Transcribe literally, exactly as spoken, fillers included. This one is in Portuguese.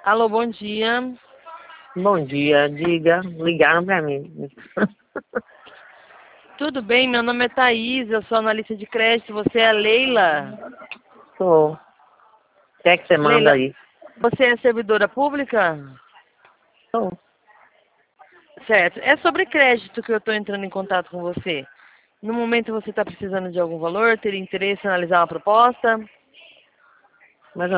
Alô, bom dia. Bom dia, diga, ligaram pra mim. Tudo bem? Meu nome é Thaís, eu sou analista de crédito. Você é a Leila? Sou. O que é que você manda Leila, aí? você é servidora pública? Sou. Certo. É sobre crédito que eu estou entrando em contato com você. No momento você está precisando de algum valor, teria interesse em analisar uma proposta?